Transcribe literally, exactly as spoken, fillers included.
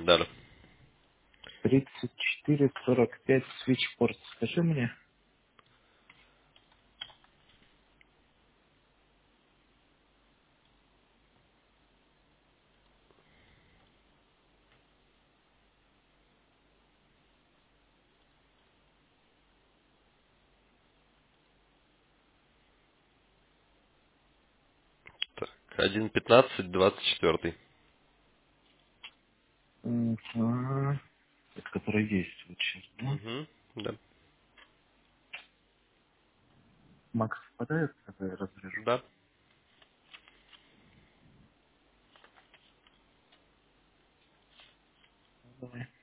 Да. тридцать четыре сорок пять свитчпорт. Скажи мне. Так, один пятнадцать двадцать четыре. Ага. Это который есть вот сейчас, да? Угу. Да. Макс попадает, когда я разрежу? Да. Давай.